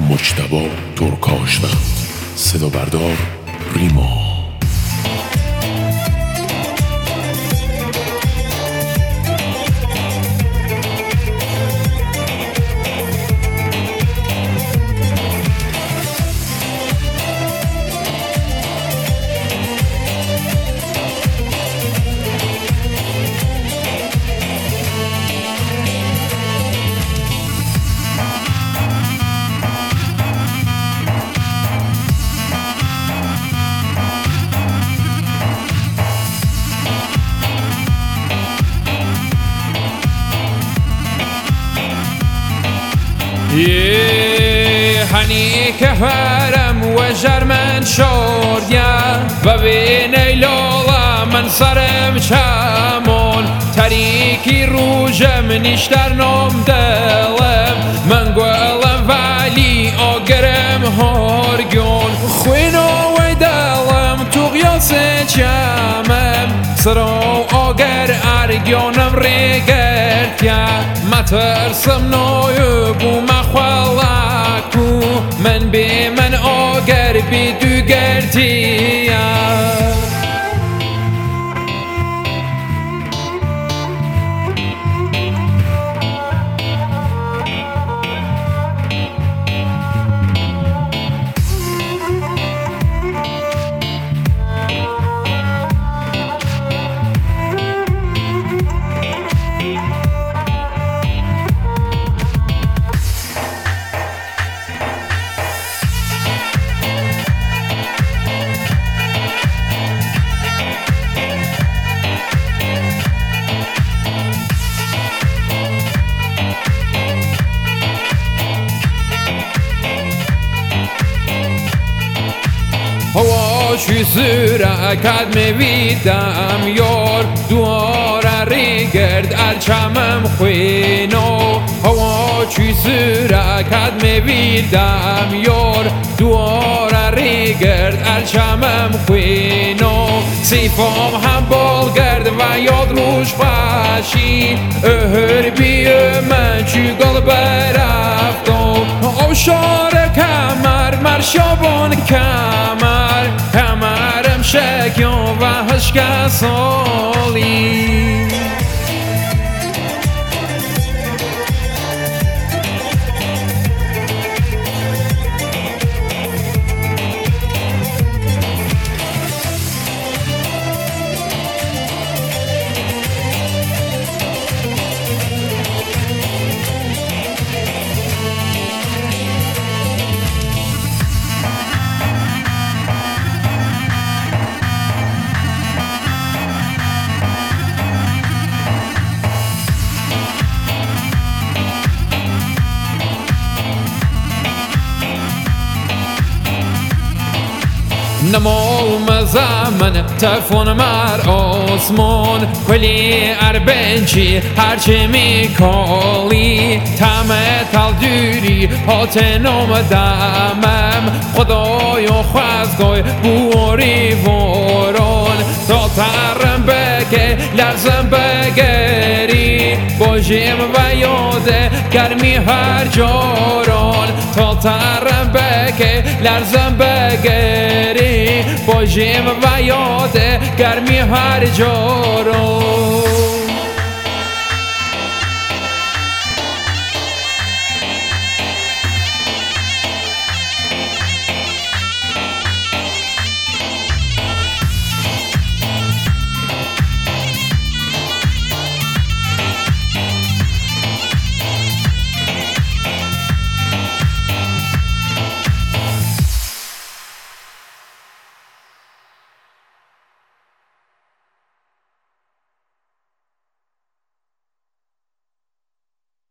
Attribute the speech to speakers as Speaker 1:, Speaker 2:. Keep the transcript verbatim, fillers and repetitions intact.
Speaker 1: مجتبی ترکاشفت، صدا بردار ریما.
Speaker 2: هنی که هرم و جرمن شوردیا و بین ایلالا من سرم چمون تاریکی روژم نیشتر نام دلم من گوالم ولی آگرم هرگون خوینو و دلم تو قیاس چمم سرو آگر ارگیونم ریگرد یا مترسم نوی بو مخوالکو من بی من آگر بی دو گردیا هواشی سرکت میویدم یار دواره ریگرد الچمم خوینو هواشی سرکت میویدم یار دواره ریگرد الچمم خوینو سیفام هم بالگرد و یاد روش باشی اهر بیه من چی گل برفتم آشار کمر مرشابان کمر کمرم شکیان و هشک سالی نمو مزمن تفون مر آسمان کلی اربنچی هرچه میکالی تمه تل دوری هات نام دمم خدای و خوزگای بوری واران تا ترم بگه لرزم بگری باجیم و یاده گرمی هر جاران تا ترم بگه لرزم بگری باجیم و یاده گرمی هر جاران